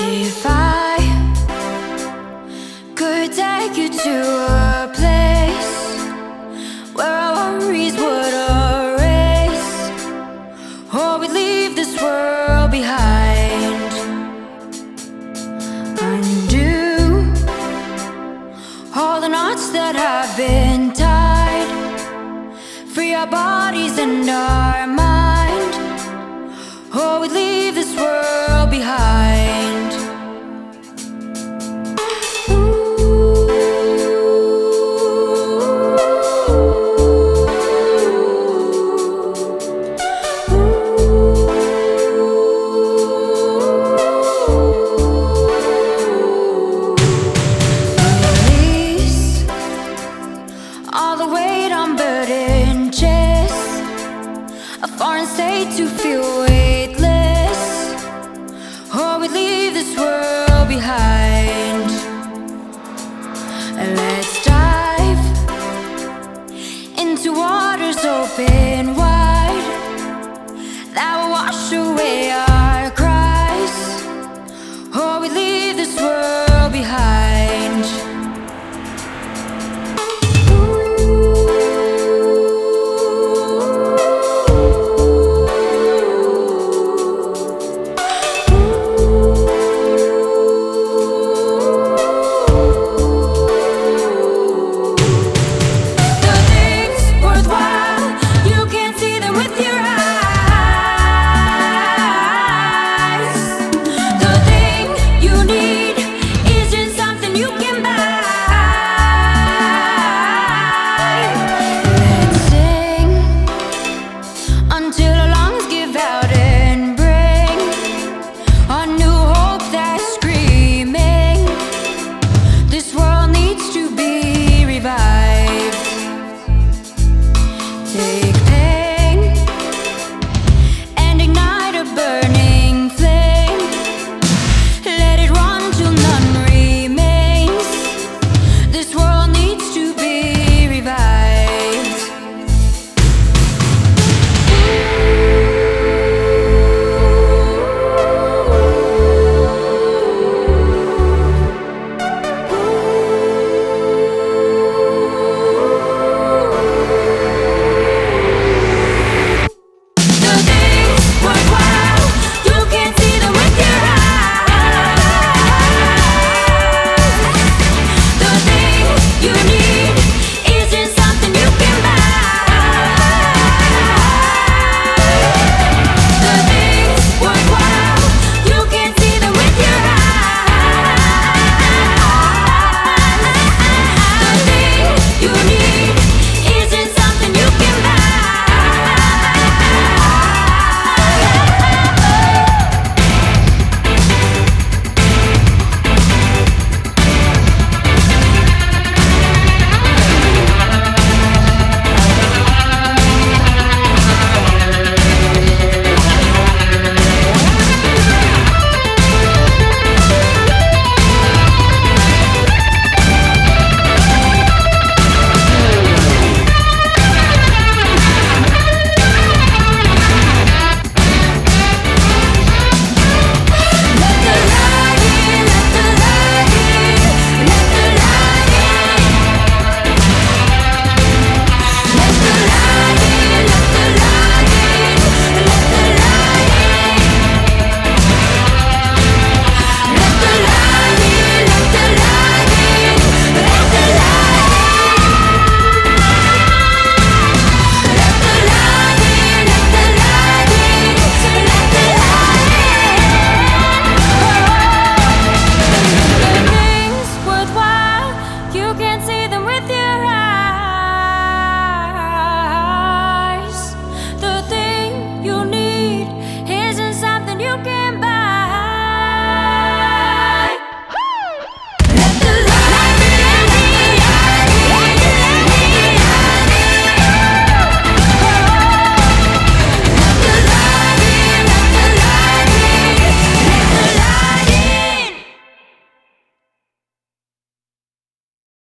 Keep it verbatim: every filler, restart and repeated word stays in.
If I could take you to a place where our worries would erase, or we'd leave this world behind, undo all the knots that have been tied, free our bodies and our mind, or we'd leave this world behind. All the weight on burdened chests, a foreign state to feel weightless, or we leave this world behind. Let's dive into waters open wide that will wash away our cries, or we leave this world behind. Until